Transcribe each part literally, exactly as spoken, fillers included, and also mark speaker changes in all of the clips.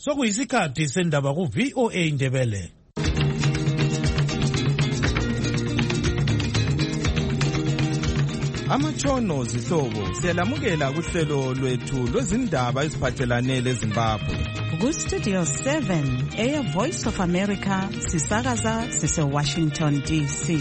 Speaker 1: Sokuyisikhathi sendaba ku V O A Ndebele.
Speaker 2: Amatshono zihlobo siyalamukela kuhlelo lwethu lwezindaba eziphathelane leZimbabwe.
Speaker 3: Ku Studio seven, Air Voice of America, sisakaza sise Washington D C.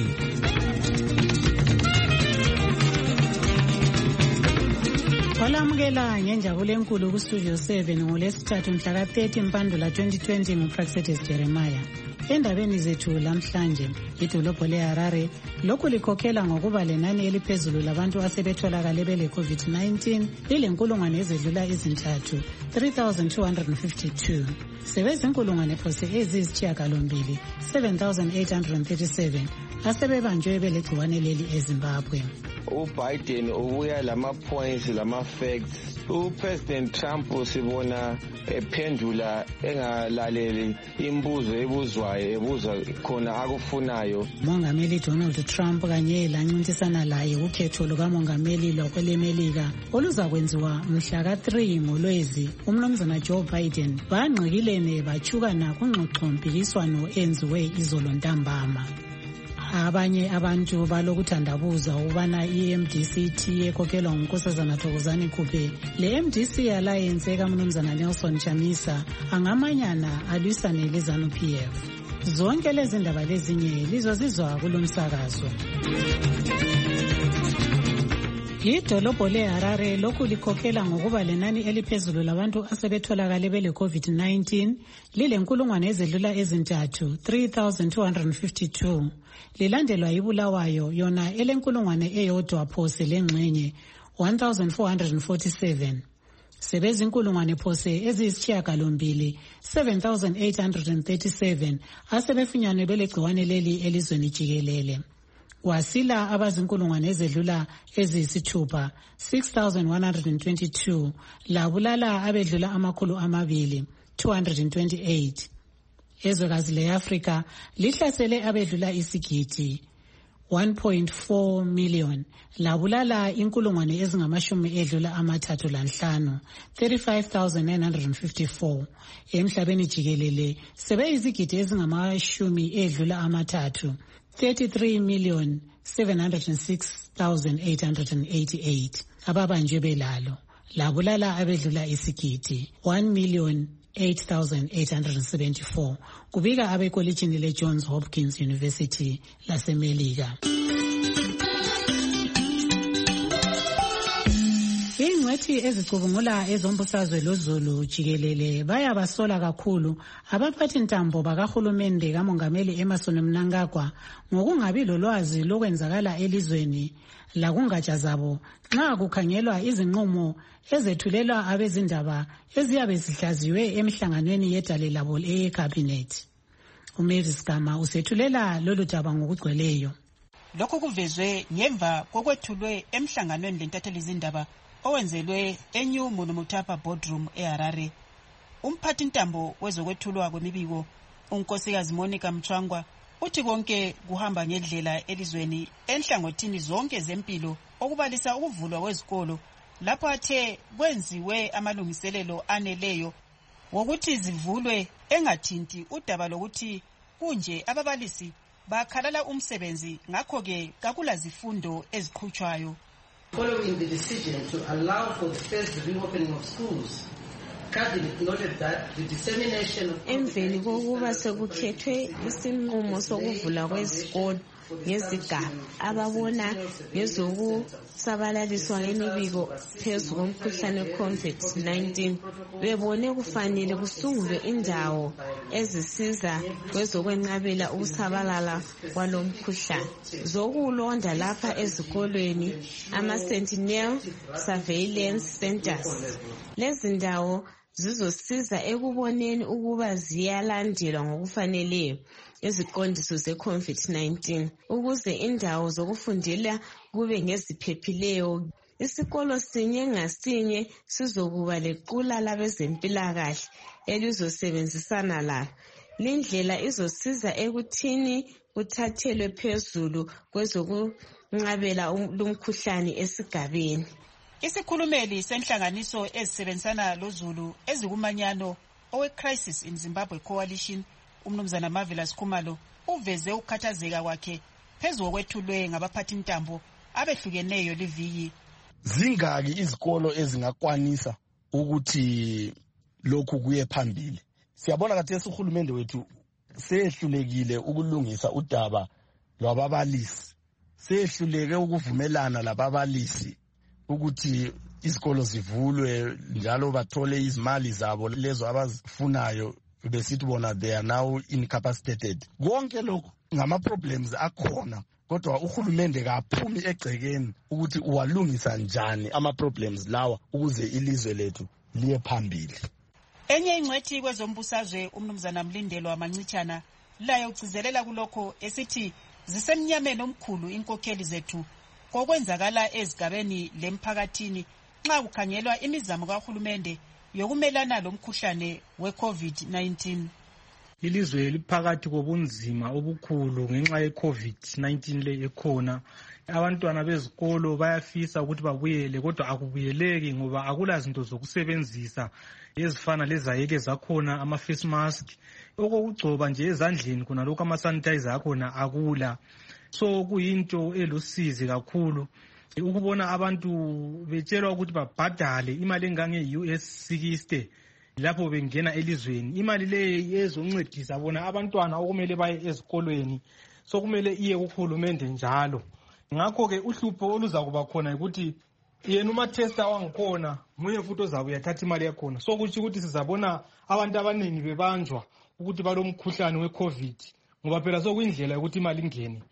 Speaker 4: Walamukela ngenjabulo enkulu ku Studio seven ngolesithathu mhla ka thirty Mpandula twenty twenty nguPraxedes Jeremiah. Endabeni zethu lamhlanje, idolobho leHarare lokhu likhokhela ngokuba lenani eliphezulu labantu asebetholakale bele COVID nineteen lilenkulungwane ezedlula izintathu three thousand two hundred fifty-two. Sebezinkulungwane phose eziyisishiyagalombili seven thousand eight hundred thirty-seven asebebanjwe belegciwane leli eZimbabwe.
Speaker 5: uBiden ubuya lama points lama facts. uPresident Trump sibona ephendula engalaleli imbuzo ebuzwayo ebuza khona akufunayo.
Speaker 4: Mongameli Donald Trump kanye lancintisana laye ukhetho lukamongameli lokwelemelika oluzakwenziwa mhla ka three ngoLwezi, umnumzana Joe Biden bangqikilene bachukana kungxoxompikiswano enziwe izolo ntambama. Abanye abantu balokuthandabuza ukubana i-M D C T ekhokhelwa ngunkosazana Thokozani Khuphe le M D C alliance kaMnumzana Nelson Chamisa angamanyana alwisane leZANU P F. Zonke lezi ndaba lezinye lizozizwa kulomsakazo. Idolobho leHarare lokhu likhokhela ngokuba lenani eliphezulu labantu asebetholakale bele COVID nineteen lilenkulungwane ezedlula ezintathu three thousand two hundred fifty-two. Lilandelwa iBulawayo yona elenkulungwane eyodwa phose lengxenye one thousand four hundred forty-seven. Sebezinkulungwane phose eziyisishiyagalombili seven thousand eight hundred thirty-seven asebefunyanwe belegciwane leli elizweni jikelele. Wasila abazinkulungwane ezedlula eziyisithupha six thousand one hundred twenty-two labulala abedlula amakhulu amabili two hundred twenty-eight. Ezwekazi leAfrika lihlasele abedlula isigidi one point four million labulala inkulungwane ezingamashumi edlula amathathu lanhlanu thirty-five thousand nine hundred fifty-four. Emhlabeni jikelele sebe izigidi ezingamashumi edlula amathathu thirty-three million seven hundred six thousand eight hundred eighty-eight ababanjwe belalo labulala abedlula isigidi one million eight thousand eight hundred seventy-four kubika abekolitshini leJohns Hopkins University laseMelika. Ingcwethi ezicubungula ezombusazwe loZulu jikelele bayabasola kakhulu abaphathi ntambo bakahulumende kamongameli Emmerson Mnangagwa ngokungabi lolwazi lokwenzakala elizweni lakungatsha zabo nxa kukhangelwa izinqumo ezethulelwa abezindaba eziyabe zihlaziwe emhlanganweni yedale labo ecabinet. uMavis Gama usethulela lolu daba ngokugcweleyo.
Speaker 6: Lokhu kuvezwe ngemva kokwethulwe emhlanganweni lentatheli izindaba owenzelwe eNew Munumutapa Boardroom eHarare. Umphathi ntambo wezokwethulwa kwemibiko unkosikazi Monica Mchwangwa uthi konke kuhamba ngendlela elizweni enhlangothini zonke zempilo okubalisa ukuvulwa kwezikolo lapho athe kwenziwe amalungiselelo aneleyo wokuthi zivulwe engathinti udaba lokuthi kunje ababalisi bakhalala umsebenzi ngakho ke kakula zifundo eziqhutshwayo.
Speaker 7: Following the decision to allow for the first reopening of schools, Cabinet noted that the dissemination of
Speaker 8: emveni kokuba sekukhethwe isinqumo sokuvula kwezikolo ngezigaba ababona ngezokusabalaliswa ngemibiko phezu komkhuhlane COVID nineteen bebone kufanele kusungulwe indawo ezisiza kwezokwenqabela ukusabalala kwalomkhuhlane zokulonda lapha ezikolweni ama-Sentinel Surveillance Centers. Lezi ndawo zizosiza ekuboneni ukuba ziyalandelwa ngokufaneleyo iziqondiso ze-COVID nineteen ukuze indawo zokufundela kube ngeziphephileyo. Isikolo sinye ngasinye sizokuba lequla labezempilakahle elizosebenzisana lalo. Lindlela izosiza ekuthini kuthathelwe phezulu kwezokunqabela lumkhuhlane esigabeni.
Speaker 6: Isikhulumeli senhlanganiso ezisebenzisana loZulu ezikumanyano owe-Crisis in Zimbabwe Coalition umnumzana Marvelous Khumalo uveze ukukhathazeka kwakhe phezu kokwethulwe ngabaphathintambo abehlukeneyo liviki.
Speaker 9: Zingaki izikolo ezingakwanisa ukuthi lokhu kuye phambili? Siyabona kathesi uhulumende wethu sehlulekile ukulungisa udaba lwababalisi, sehluleke ukuvumelana lababalisi ukuthi izikolo zivulwe njalo bathole izimali zabo lezo abazifunayo, besithi bona they are now incapacitated. Konke lokho ngama problems akhona, kodwa uhulumende kaphumi egcekeni ukuthi uwalungisa njani ama problems lawa ukuze ilizwe lethu liye phambili.
Speaker 6: Enye ingcwethi kwezombusazwe umnumzana Mlindelwa Mancitshana laye ucizelela kulokho esithi zisemnyameni omkhulu inkokheli zethu kokwenzakala ezigabeni lemphakathini nxa kukhangelwa imizamo kahulumende yokumelana lomkhuhlane we-COVID nineteen.
Speaker 10: Ilizwe liphakathi kobunzima obukhulu ngenxa ye-COVID nineteen le ekhona. Abantwana bezikolo bayafisa ukuthi babuyele kodwa akubuyeleki ngoba akula zinto zokusebenzisa ezifana lezayeke zakhona, ama-face mask, okokugcoba nje ezandleni khona lokho ama-sanitizer akhona akula. So kuyinto elusizi kakhulu ukubona abantu betshelwa ukuthi babhadale imali engange-U S sixty lapho bengena elizweni. Imali le ezoncedisa bona abantwana okumele baye ezikolweni, so kumele iye kuhulumende njalo. Ngakho-ke uhlupho oluzakuba khona ukuthi yena uma-tester wangikhona munye futhi ozabe uyathatha imali yakhona. So kutsho ukuthi sizabona abantu abaningi bebanjwa ukuthi balomkhuhlane we-COVID ngoba phela sokuyindlela yokuthi imali ingene.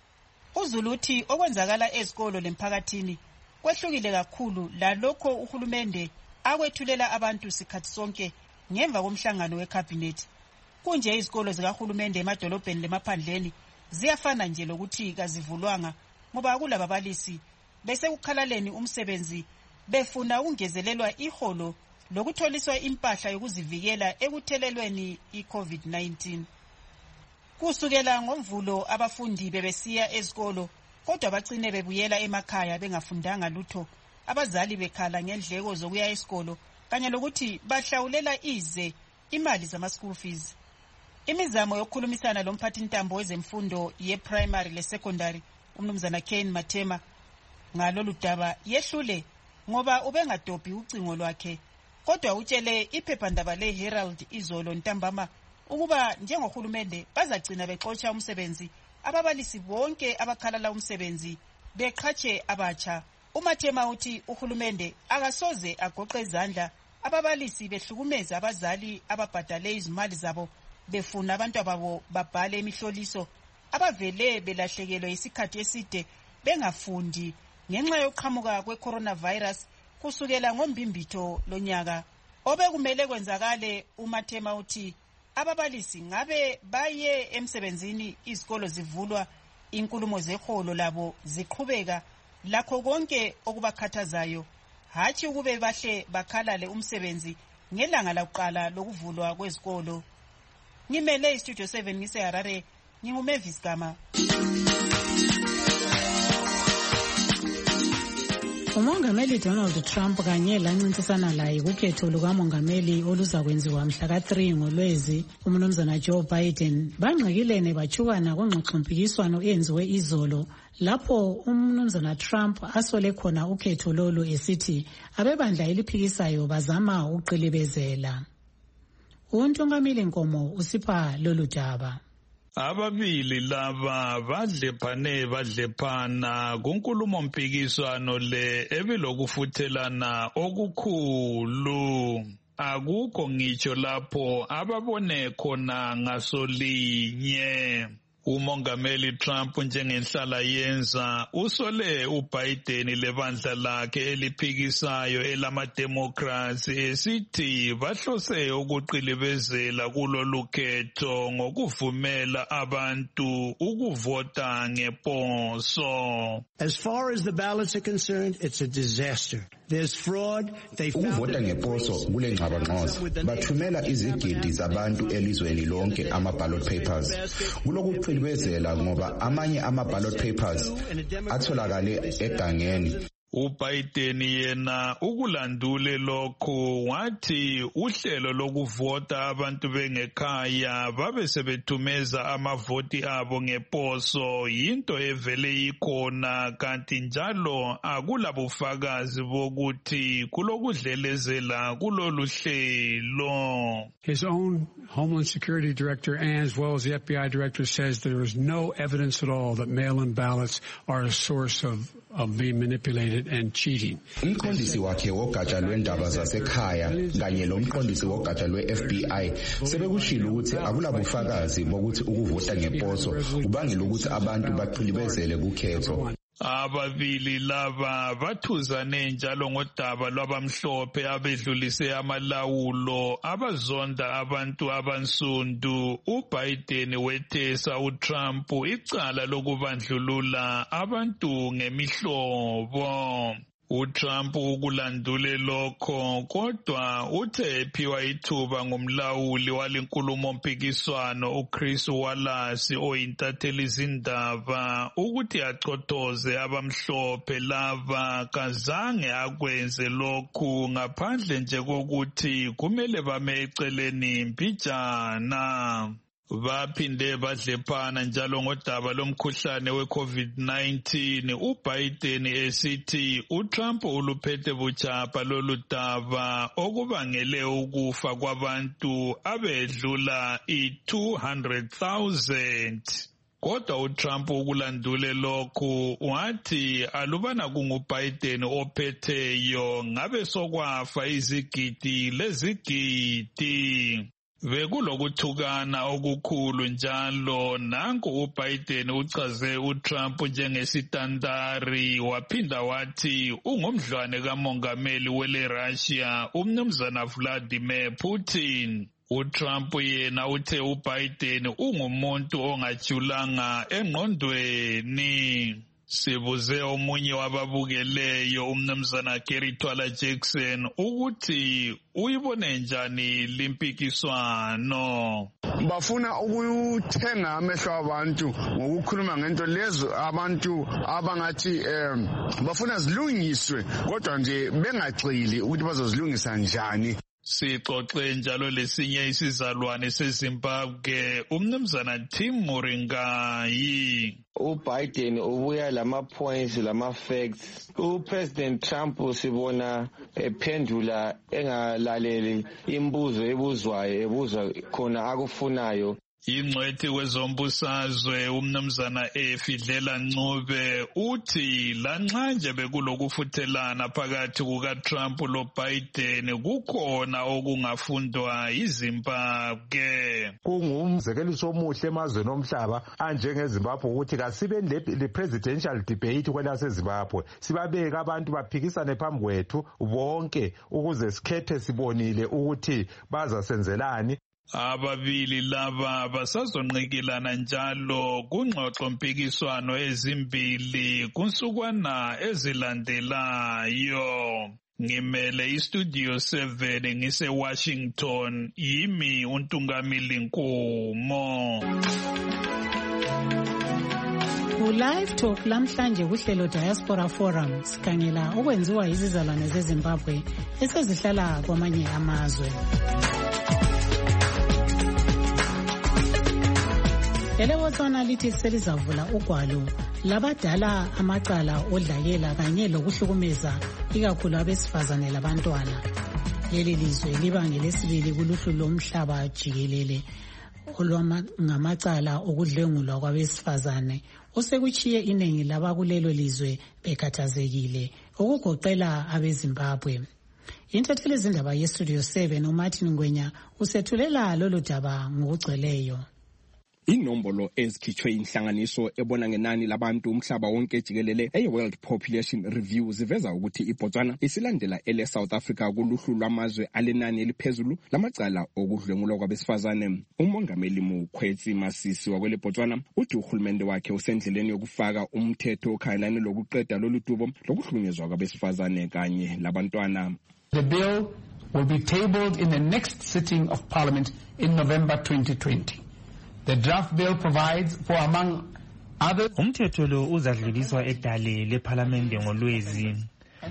Speaker 6: UZulu uthi okwenzakala ezikolo lemphakathini kwehlukile kakhulu lalokho uhulumende akwethulela abantu sikhathi sonke ngemva komhlangano wecabinet. Kunje izikolo zikahulumende emadolobheni lemaphandleni ziyafana nje lokuthi kazivulwanga ngoba kulababalisi bese kukhalaleni umsebenzi befuna ukungezelelwa iholo lokutholiswa impahla yokuzivikela ekuthelelweni i-COVID nineteen. Kusukela ngomvulo abafundi bebesiya ezikolo kodwa bacine bebuyela emakhaya bengafundanga lutho, abazali bekhala ngendleko zokuya esikolo kanye lokuthi bahlawulela ize imali zama-school fees. Imizamo yokukhulumisana lomphathintambo wezemfundo ye-primary le-secondary umnumzana Kane Mathema ngalolu daba yehlule ngoba ubengadobhi ucingo lwakhe, kodwa utshele iphephandaba le-Herald izolo ntambama ukuba njengohulumende bazagcina bexotsha umsebenzi ababalisi bonke abakhalala umsebenzi beqhatshe abatsha. uMathema uthi uhulumende akasoze agoqe izandla ababalisi behlukumeza abazali ababhadale izimali zabo befuna abantu ababo babhale imihloliso abavele belahlekelwe isikhathi eside bengafundi ngenxa yokuqhamuka kwe-coronavirus kusukela ngombimbitho lonyaka. Obekumele kwenzakale uMathema uthi ababalisi ngabe baye emsebenzini izikolo zivulwa inkulumo zeholo labo ziqhubeka lakho konke okubakhathazayo, hatshi ukube bahle bakhalale umsebenzi ngelanga lakuqala lokuvulwa kwezikolo. Ngimele iStudio seven ngiseHarare, nginguMavis Gama.
Speaker 4: Umongameli Donald Trump kanye lancintisana laye kukhetho lukamongameli oluzakwenziwa mhla ka three ngoLwezi umnumzana Joe Biden bangxikilene bachukana kungxoxompikiswano eyenziwe izolo lapho umnumzana Trump asole khona ukhetho lolu esithi abebandla eliphikisayo bazama uqilibezela. Untungamile Nkomo usipha lolu daba.
Speaker 11: Ababili laba badlephane badlephana kunkulumo mpikiswano le ebilokufuthelana okukhulu. Akukho ngitsho lapho ababone khona ngasolinye. Umongameli Trump njengenhlala yenza usole uBiden lebandla lakhe eliphikisayo elama-Democrats esithi bahlose ukuqilibezela kulolu khetho ngokuvumela abantu ukuvota ngeposo.
Speaker 12: As far as the ballots are concerned, it's a disaster. There's fraud. They
Speaker 13: ukuvota ngeposo kulengxabangxoza. Bathumela izigidi zabantu elizweni lonke ama-ballot papers. Kulokuqilibezela ngoba amanye ama-ballot papers atholakale egangeni.
Speaker 11: uBiden yena ukulandule lokho wathi uhlelo lokuvota abantu bengekhaya babe sebethumeza amavoti abo ngeposo yinto evele ikhona kanti njalo akulabufakazi bokuthi kulokudlelezela kulolu hlelo.
Speaker 14: His own Homeland Security Director and as well as the F B I Director says there is no evidence at all that mail-in ballots are a source of of being manipulated and cheating.
Speaker 13: Umqondisi wakhe wogatsha lwendaba zasekhaya kanye lomqondisi wogatsha lwe-F B I sebekushilo ukuthi akulabufakazi bokuthi ukuvota ngeposo kubangela ukuthi abantu baqhilibezele kukhetho.
Speaker 11: Ababili laba bathuzane njalo ngodaba lwabamhlophe abedlulise amalawulo abazonda abantu abansundu. uBiden wethesa uTrump icala lokubandlulula abantu ngemihlobo. uTrump ukulandule lokho kodwa uthe ephiwa ithuba ngumlawuli walenkulumo mpikiswano uChris Wallace oyintatheli izindaba ukuthi achothoze abamhlophe laba kazange akwenze lokhu ngaphandle nje kokuthi kumele bame eceleni mpijana. Baphinde badlephana njalo ngodaba lomkhuhlane we-COVID nineteen. uBiden esithi uTrump uluphethe buchapha lolu daba okubangele ukufa kwabantu abedlula i-two hundred thousand. Kodwa uTrump ukulandule lokhu wathi alubana kunguBiden ophetheyo ngabe sokwafa izigidi lezigidi. Bekulokuthukana okukhulu njalo nanku uBiden uchaze uTrump njengesitandari waphinda wathi ungumdlwane kamongameli wele Russia umnumzana Vladimir Putin. uTrump yena uthe uBiden ungumuntu ongajulanga engqondweni. Sibuze omunye wababukeleyo umnumzana Kerry Twala Jackson ukuthi uyibone njani limpikiswano.
Speaker 15: Bafuna ukuthenga amehlo abantu ngokukhuluma ngento lezo abantu abangathi um, bafuna zilungiswe kodwa nje bengagxili ukuthi bazozilungisa njani.
Speaker 11: Sixoxe njalo lesinye isizalwane seZimbabwe umnumzana Tim Muringayi.
Speaker 5: uBiden ubuya lama points lama facts. uPresident Trump sibona ephendula engalaleli imbuzo ebuzwayo ebuza khona akufunayo.
Speaker 11: Ingcwethi kwezombusazwe umnumzana Efidlela Ncube uthi lanxa nje bekulokufuthelana phakathi kukaTrump loBiden kukhona okungafundwa yiZimbabwe.
Speaker 16: Kungumzekeliso omuhle emazweni omhlaba anjengeZimbabwe ukuthi kasibe le presidential debate kwelaseZimbabwe sibabeka abantu baphikisane phambi kwethu bonke ukuze sikhethe sibonile ukuthi bazasenzelani.
Speaker 11: Ababili laba basazonqikilana njalo kungxoxo mpikiswano ezimbili kunsukwana ezilandelayo. Ngimele iStudio seven ngise Washington yimi uNtungamili Nkomo.
Speaker 4: Ku-Live Talk lamhlanje kuhlelo Diaspora Forum sikhangela okwenziwa izizalwane zeZimbabwe esezihlala kwamanye amazwe. Elewotsana lithi selizavula ugwalo labadala amacala odlakela kanye lokuhlukumeza ikakhulu abesifazane labantwana. Leli lizwe liba ngelesibili kuluhlu lomhlaba jikelele olwangamacala okudlengulwa kwabesifazane osekuchiye iningi labakulelo lizwe bekhathazekile okugoqela abeZimbabwe. Intatheli izindaba yeStudio seven uMartin Ngwenya usethulela lolu daba ngokugcweleyo.
Speaker 17: Inombolo ezikhitshwe inhlanganiso ebona ngenani labantu umhlaba wonke jikelele eWorld Population Review ziveza ukuthi iBotswana isilandela ele South Africa kuluhlu lwamazwe alenani eliphezulu lamacala okudlwengulwa kwabesifazane. Umongameli Mokwetsi Masisi wakwele Botswana uthi uhulumende wakhe usendleleni yokufaka umthetho okhangelane lokuqeda lolu dubo lokuhlunyezwa kwabesifazane kanye labantwana.
Speaker 18: The bill will be tabled in the next sitting of Parliament in November twenty twenty. The draft bill provides for, among others,
Speaker 19: umthetho lo uzadluliswa edale leParliament ngolwezi.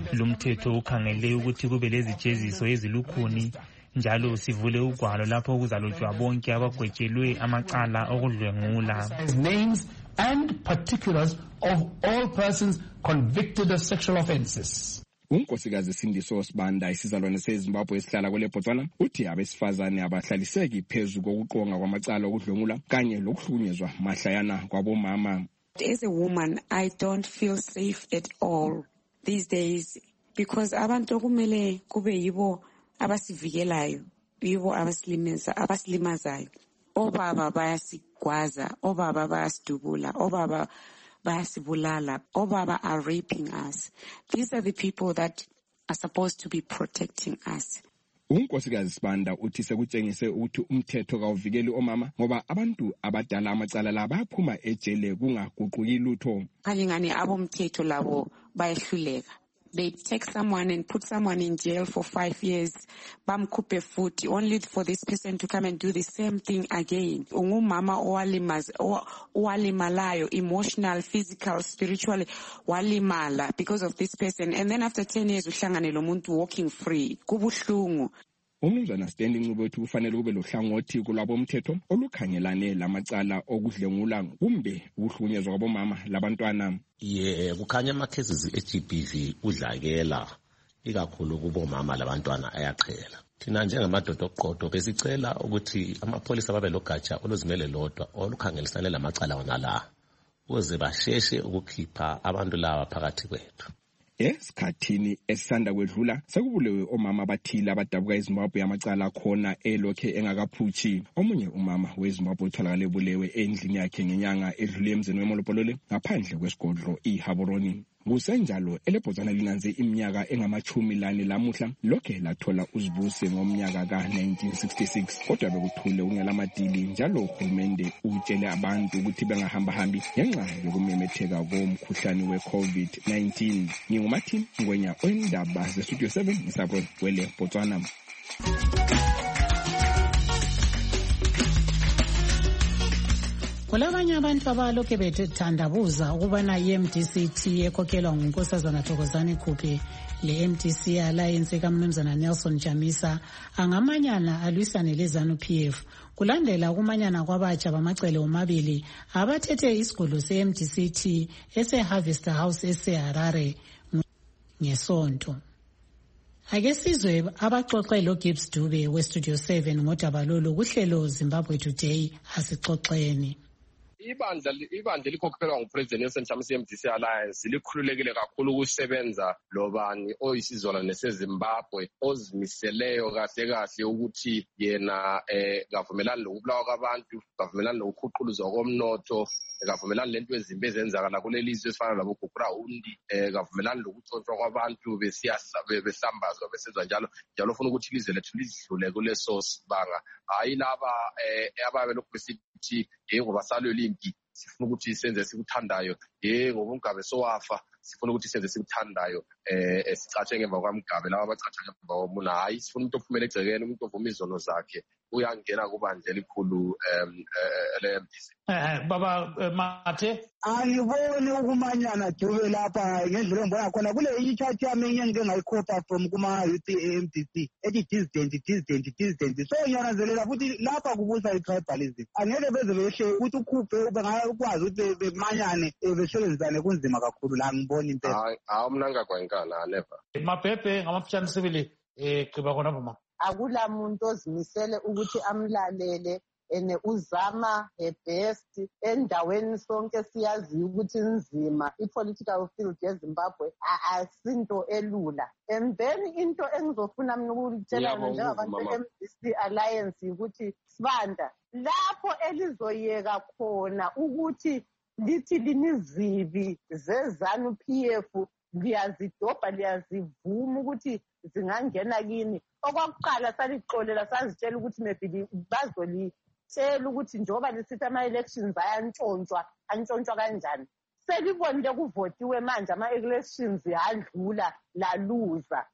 Speaker 19: Lumthetho ukhangele ukuthi kube lezijeziso ezilukhuni njalo sivule ugwalo lapho kuzalotshwa bonke abagwetshelwe amacala okudlwengula.
Speaker 18: Names and particulars of all persons convicted of sexual offences.
Speaker 17: Unkosikazi Sindiso Sibanda isizalwane seZimbabwe esihlala kwele Botswana uthi abesifazane abahlaliseki phezu kokuqonga kwamacala okudlwengula kanye lokuhlukunyezwa mahlayana kwabomama.
Speaker 20: As a woman, I don't feel safe at all these days because abantu kumele kube yibo abasivikelayo, yibo abasilimaza abasilimazayo. Obaba bayasigwaza, obaba bayasidubula, obaba bayasibulala, obaba are raping us. These are the people that are supposed to be protecting us.
Speaker 17: Unkosikazi Sibanda uthi sekutshengise ukuthi umthetho kawuvikeli omama ngoba abantu abadala amacala la bayaphuma ejele kungaguquki lutho.
Speaker 20: Kalingani abomthetho labo bayehluleka. They take someone and put someone in jail for five years, bamkhuphe futhi, only for this person to come and do the same thing again. Ungumama owalimalayo, emotional, physical, spiritually, walimala because of this person. And then after ten years, uhlangane lo muntu walking free. Kubuhlungu.
Speaker 17: Umnumzana Stanley Ncube uthi kufanele kube lohlangothi kulwabomthetho olukhangelane lamacala okudlwengula kumbe ukuhlukunyezwa kwabomama labantwana.
Speaker 21: Ye kukhanya ama cases e-G B V udlakela ikakhulu kubomama labantwana ayaqhela. Thina njengamadoda oqoqo besicela ukuthi amapholisa babe logatsha oluzimele lodwa olukhangelisane lamacala wona la ukuze basheshe ukukhipha abantu laba phakathi kwethu.
Speaker 17: Esikhathini esisanda kwedlula sekubulewe omama abathile abadabuka eZimbabwe amacala khona elokhe engakaphuthi. Omunye umama weZimbabwe utholakale bulewe endlini yakhe ngenyanga edlule emzini weMolopolole ngaphandle kwesigodlo iHaboroni. Kusenjalo eleBotswana linanze iminyaka engamachumi lane lamuhla lokhe lathola uzibuse ngomnyaka ka nineteen sixty-six kodwa bekuthule ungelamadili njalo uhulumende utshele abantu ukuthi bengahamba hambi ngenxa yokumemetheka komkhuhlane we-COVID nineteen. NginguMartin Ngwenya oyindaba zeStudio seven ngisabro kwele Botswana.
Speaker 4: Kulabanye abantu abalokhe bethandabuza ukubana i-M D C T ekhokhelwa ngunkosazana Thokozani Khuphe le M D C Alliance kaMnumzana Nelson Chamisa angamanyana alwisane leZANU P F kulandela ukumanyana kwabatsha bamacele omabili abathethe isigodlo se-M D C T ese-Harvest House ese-Harare ngesonto. Ake sizwe abaxoxe lo Gibbs Dube weStudio seven ngodaba lolu kuhlelo Zimbabwe Today asixoxeni.
Speaker 22: Ibandla ibandla likhokhelwa nguPresident Nelson Chamisa M D C Alliance likhululekile kakhulu ukusebenza lobani oyisizwana seZimbabwe ozimiseleyo kahle kahle ukuthi yena eh kavumelana lokubulawa kwabantu, kavumelana lokukhuquluzwa komnotho, kavumelana lento ezimbi ezenzakala kulelizwe esifana labo Gupra-Undi, eh kavumelana lokuthontshwa kwabantu besiyasaba besambazwa besezwa njalo njalo ufuna ukuthi ilizwe lethu lidlule kuleso sibanga. Hayi laba eh ababe lokhu besithi yebo basalwe limpi sifuna ukuthi senze sikuthandayo, yebo uMgabe sowafa sifuna ukuthi senze sikuthandayo eh sicatshe ngemva kwaMgabe laba abacatsha ngemva komuna. Hayi sifuna umuntu ophumela egcekeni, umuntu ovuma izono zakhe uyangena kubandla elikhulu em le-M D C.
Speaker 1: Eh baba Mathe
Speaker 23: angiboni ukumanyana Dube lapha ngendlela engibona khona kule i-chat yami engike ngayikhopha from kuma youth e-M D C ethi dissident dissident dissident so ngiyananzelela futhi lapha kubusa i-tribalism angeke beze behle ukuthi ukhuphe bengakwazi ukuthi bemanyane besebenzisane kunzima kakhulu la ngibona impela.
Speaker 22: Hayi hayi mina ngakwankana never.
Speaker 1: Mabhebhe ngamafutshane sibili eh gqiba khona boma.
Speaker 24: Akula muntu ozimisele ukuthi amlalele ene uzama her best endaweni sonke siyazi ukuthi inzima i-political field yeZimbabwe asinto elula. And then into engizofuna mina ukutshela njengabantu be-M D C Alliance ukuthi Sibanda lapho elizoyeka khona ukuthi lithi linizibi zeZANU P F liyazidobha liyazivuma ukuthi zingangena kini. Okwakuqala salixolela sazitshela ukuthi maybe bazolitshela ukuthi njengoba lisithi ama-elections ayantshontshwa antshontshwa kanjani. Selibonile kuvotiwe manje ama-elections yadlula laluza.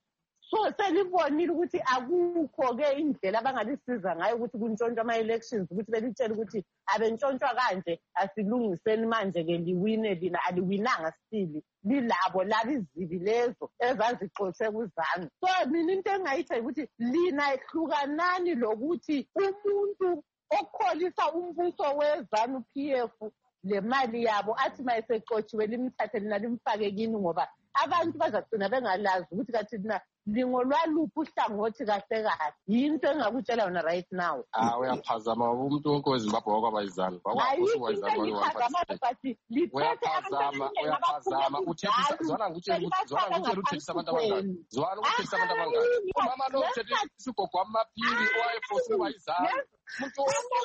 Speaker 24: so selibonile ukuthi akukho-ke indlela abangalisiza ngayo ukuthi kuntshontshwa ama-elections ukuthi belitshele ukuthi abentshontshwa kanje asilungiseni manje-ke liwine lina aliwinanga sibili lilabo laba izibi lezo ezazixotshwe kuzanu. So mina into engayitha ukuthi lina ehlukanani lokuthi umuntu okholisa umbuso wezanu P F le mali yabo athi mayeseqotshiwe limthathe lina limfake kini ngoba abantu bazagcina bengalazi ukuthi kathi lina lingolwaluphi uhlangothi kahle kahle. Yinto engakutshela yona right now.
Speaker 22: Ah, uyaphazama umuntu wonke weZimbabwe wakwaba izanu wakwaphoswa wayizanu uyaphazama uyaphazama uthethisa zwana ngutshela zwana ngutshela uthethisa abantu abangani zwana ukuthethisa abantu abangani umama lo uthethisa ugogo wamapiri owayephoswe wayizanu umuntu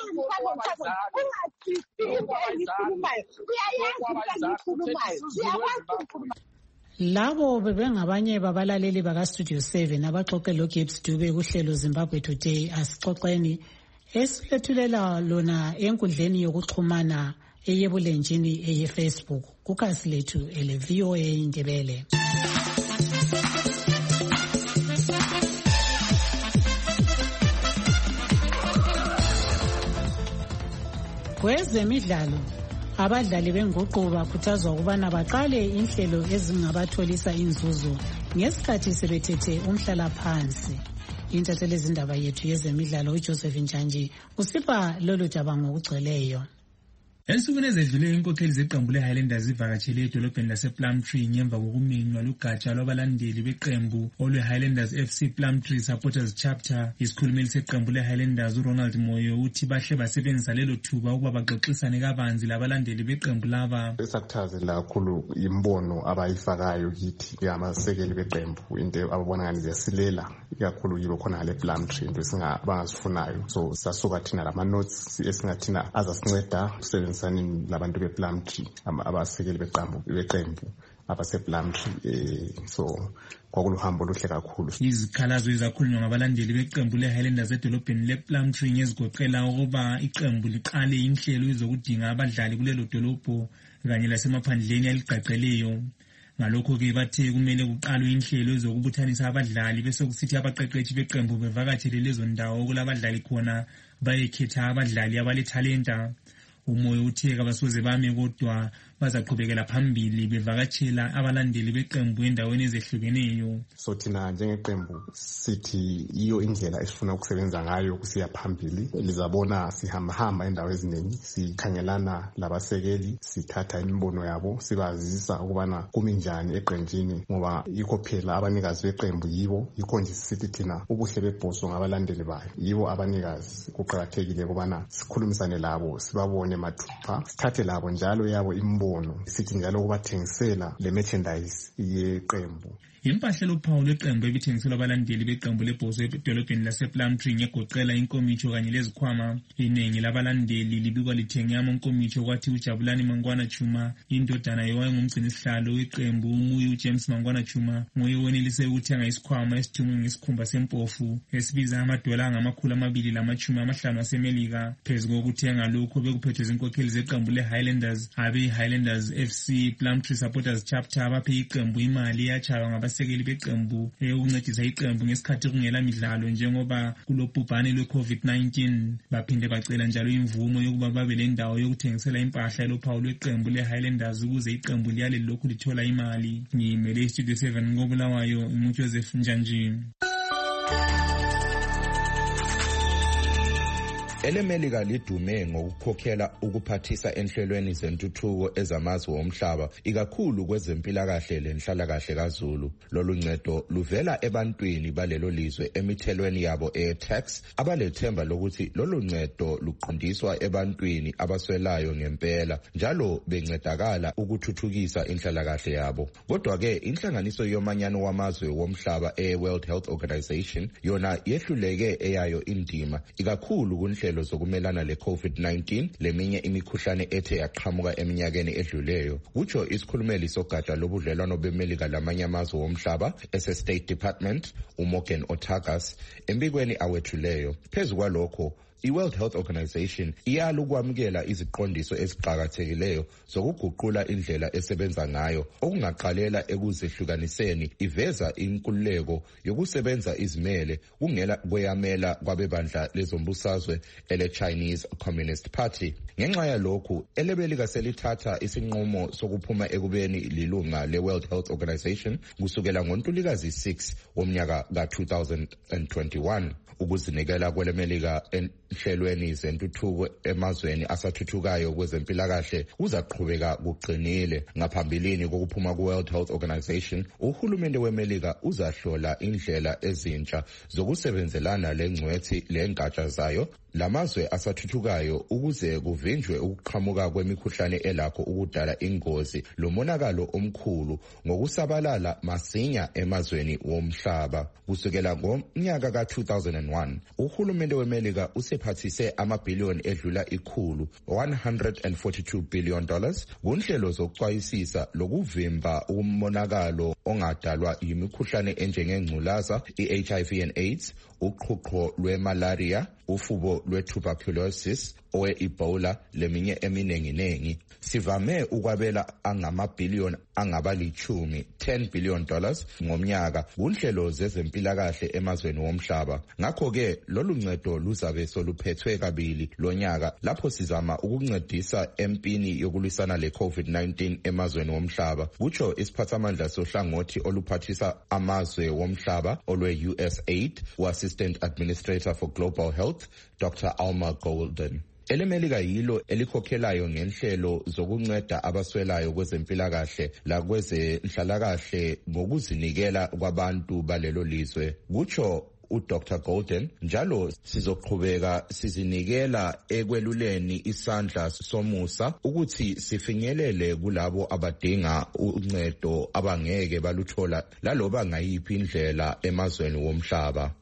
Speaker 4: labo bebengabanye babalaleli baka Studio seven abaxoxe lo Gibbs Dube kuhlelo Zimbabwe Today. Asixoxeni esilethulela lona enkundleni yokuxhumana eyebulenjini eye Facebook kukhasi lethu ele V O A Indebele. Kwezemidlalo abadlali benguqu bakhuthazwa ukubana baqale inhlelo ezingabatholisa inzuzo ngesikhathi sebethethe umhlala phansi. Intatheli izindaba yethu yezemidlalo uJoseph Njanji usipha lolu daba ngokugcweleyo.
Speaker 2: Ensukwini ezedlule inkokheli zeqembu leHighlanders zivakatshele edolobheni lasePlumtree ngemva kokumenywa lugatsha lwabalandeli beqembu olweHighlanders F C Plumtree Supporters Chapter. Isikhulumeli seqembu leHighlanders uRonald Moyo uthi bahle basebenzisa lelo thuba ukuba baxoxisane kabanzi labalandeli beqembu laba.
Speaker 3: Esakuthathela kakhulu imbono abayifakayo kithi yamasekeli beqembu into ababona ngani ziyasilela ikakhulu yibo khona ngale Plumtree into esingabangazifunayo. So sasuka thina lama notes esingathina azasinceda kusebenza sanini labantu bePlumtree abasekeli beqembu beqembu abasePlumtree so kwakuluhambo luhle kakhulu.
Speaker 2: Izikhalazo ezakhulunywa ngabalandeli beqembu leHighlanders edolobheni lePlumtree ngezigoqela ukuba iqembu liqale inhlelo ezokudinga abadlali kulelo dolobho kanye lasemaphandleni aligqagqeleyo. Ngalokho-ke bathe kumele kuqalwe inhlelo ezokubuthanisa abadlali bese kusithi abaqeqeshi beqembu bevakatshele lezo ndawo kulabadlali khona bayekhetha abadlali abalethalenta. Umoyo uthe kabasoze bame kodwa bazaqhubekela phambili bevakatshela abalandeli beqembu endaweni ezehlukeneyo.
Speaker 3: So thina njengeqembu sithi iyo indlela esifuna ukusebenza ngayo kusiya phambili. Lizabona sihamba hamba endawo eziningi sikhangelana labasekeli sithatha imbono yabo sibazisa ukubana kumi njani eqenjini ngoba yikho phela abanikazi beqembu yibo yikho nje sithi thina ubuhle bebhoso ngabalandeli bayo yibo abanikazi. Kuqakathekile ukubana sikhulumisane labo sibabone mathupha sithathe labo njalo yabo imbono sithi njalo ukubathengisela le merchandise yeqembu.
Speaker 2: Impahla lophawu lweqembu ebithengiselwa abalandeli beqembu lebhoso edolobheni lasePlumtree ngegoqela inkomitsho kanye lezikhwama. Iningi labalandeli libikwa lithenge amankomitsho kwathi uJabulani Mangwana Chuma indodana yowayengumgcinisihlalo weqembu umuyi uJames Mangwana Chuma nguye wenelise ukuthenga isikhwama esithungwe ngesikhumba sempofu esibiza amadola angamakhulu amabili lamachumi amahlanu asemelika. Phezu kokuthenga lokho bekuphethwe zinkokheli zeqembu leHighlanders abe Highlanders F C Plumtree Supporters Chapter abaphe iqembu imali yachaywa ngaba sekeli beqembu ukuncedisa iqembu ngesikhathi kungela midlalo njengoba kulobhubhane lwe-COVID nineteen. Baphinde bacela njalo imvumo yokuba babe lendawo yokuthengisela impahla lophawu lweqembu leHighlanders ukuze iqembu liyale lokhu lithola imali. Ngimele iStudio seven ngobulawayo uJoseph Njanji.
Speaker 13: Elemelika lidume ngokukhokhela ukuphathisa enhlelweni zentuthuko ezamazwe omhlaba ikakhulu kwezempilakahle lenhlalakahle kaZulu. Lolu ncedo luvela ebantwini balelo lizwe emithelweni yabo e-tax abalethemba lokuthi lolu ncedo luqondiswa ebantwini abaswelayo ngempela njalo bencedakala ukuthuthukisa inhlalakahle yabo. Kodwa-ke inhlanganiso yomanyano wamazwe womhlaba e-World Health Organization yona yehluleke eyayo indima ikakhulu kunhlelo izinhlelo zokumelana le-COVID nineteen leminye imikhuhlane ethe yaqhamuka eminyakeni edluleyo, kutsho isikhulumeli sogatsha lobudlelwano beMelika lamanye amazwe womhlaba ese-State Department uMorgan Otakas embikweni awethuleyo. Phezu kwalokho, i-World Health Organization iyala ukwamukela iziqondiso eziqhakathekileyo zokuguqula indlela esebenza ngayo okungaqalela ekuzehlukaniseni, iveza inkululeko yokusebenza izimele kungela kweyamela kwabebandla lezombusazwe ele-Chinese Communist Party. Ngenxa yalokhu, elemelika selithatha isinqumo sokuphuma ekubeni lilunga le-World Health Organization kusukela ngoNtulikazi six womnyaka ka-two thousand twenty-one. Ukuzinikela kwelemelika enhlelweni zentuthuko emazweni asathuthukayo kwezempilakahle uzaqhubeka kuqinile. Ngaphambilini kokuphuma ku-World Health Organization, uhulumende weMelika uzahlola indlela ezintsha zokusebenzelana lengcwethi lengatsha zayo lamazwe asathuthukayo ukuze kuvinjwe ukuqhamuka kwemikhuhlane elakho ukudala ingozi lomonakalo omkhulu ngokusabalala masinya emazweni womhlaba. Kusukela ngomnyaka ka-two thousand one, uhulumende weMelika usephathise amabhiliyoni edlula ikhulu one hundred forty-two billion dollars kunhlelo zokucwayisisa lokuvimba umonakalo ongadalwa yimikhuhlane enjengengculaza, i-H I V and AIDS, uqhuqho lwe-malaria, ufubo lwe-tuberculosis, owe-Ebola leminye eminenginengi. Sivame ukwabela angamabhiliyoni angabalichumi ten billion dollars ngomnyaka kunhlelo zezempilakahle emazweni womhlaba. Ngakho-ke lolu ncedo luzabe soluphethwe kabili lonyaka lapho sizama ukuncedisa empini yokulwisana le-COVID nineteen emazweni womhlaba, kutsho isiphathamandla sohlangothi oluphathisa amazwe womhlaba olwe-U S A I D, u-Assistant Administrator for Global Health, Doctor Alma Golden. Elemelika yilo elikhokhelayo ngenhlelo zokunceda abaswelayo kwezempilakahle lakwezenhlalakahle ngokuzinikela kwabantu balelo lizwe, kutsho uDoctor Golden. Njalo sizoqhubeka sizinikela ekweluleni isandla somusa ukuthi sifinyelele kulabo abadinga uncedo abangeke baluthola laloba ngayiphi indlela emazweni womhlaba.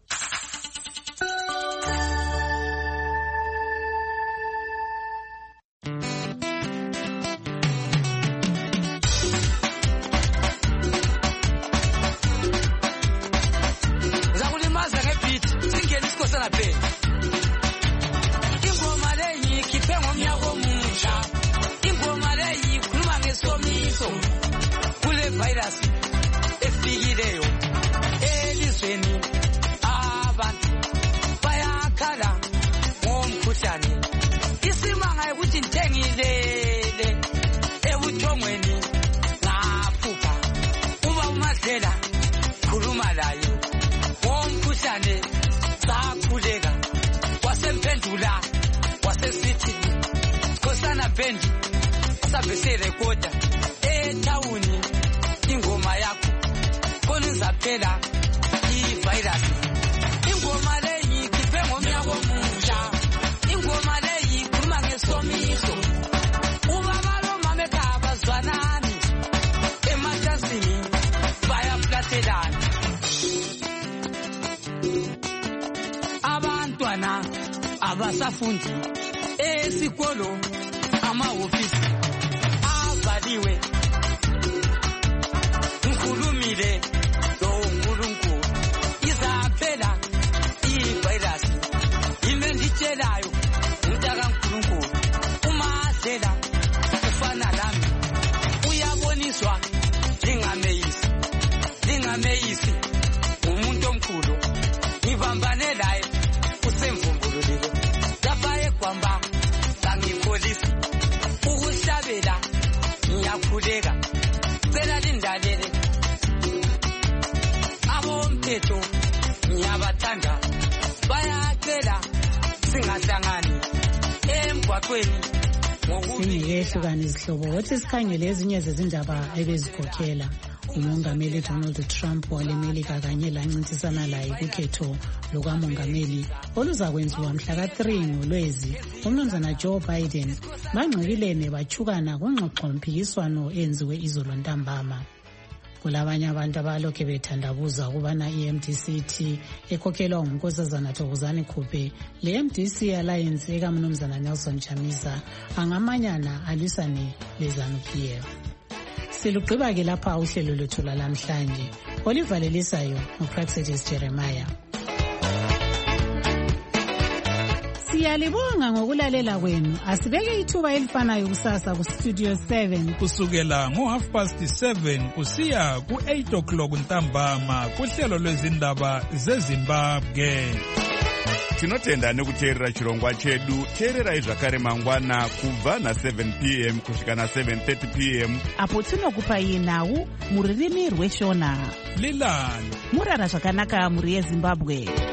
Speaker 7: Abasafundi esikolo amahofisi avaliwe, ngikhulumile lo nkulunkulu izaphela ivirus yime nditshelayo umntaka nkulunkulu uMandela ufana lami uyaboniswa lingameyisi lingameyisi umuntu omkhulu ngibambane laye usemvumbululile labaye kwamba sangikholisi ukuhlabela ngiyakhuleka cela lindalele abomthetho ngiyabathanda bayacela singahlangani emgwaqweni
Speaker 4: singehlukana izihlobo wathi sikhangele ezinye zezindaba ebezikhokhela. Umongameli Donald Trump walemelika kanye lancintisana laye kukhetho lukamongameli oluzakwenziwa mhla ka three ngoLwezi, umnumzana Joe Biden bangxikilene bachukana kungxoxo mpikiswano enziwe izolo ntambama. kulabanye abantu abalokhe bethandabuza ukubana i-M D C ithi ekhokhelwa ngunkosazana Thokozani Khuphe le M D C Alliance ekaMnumzana Nelson Chamisa angamanyana alwisane leZANU-P F. Silugqiba ke lapha uhlelo lwethu lamhlanje olivalelisayo uPraxedis Jeremiah. Siyalibonga ngokulalela kwenu. Asibeke ithuba elifanayo kusasa ku Studio seven
Speaker 11: kusukela ngo half past seven kusiya ku eight o'clock ntambama kuhlelo lwezindaba zeZimbabwe.
Speaker 6: Tinotenda nekuteerera chirongwa chedu. Teererai zvakare mangwana kubva na seven p m kusvika na seven thirty p m
Speaker 8: apo tinokupai nhau muririmi rweshona.
Speaker 11: Lilani
Speaker 8: murara zvakanaka muri yeZimbabwe.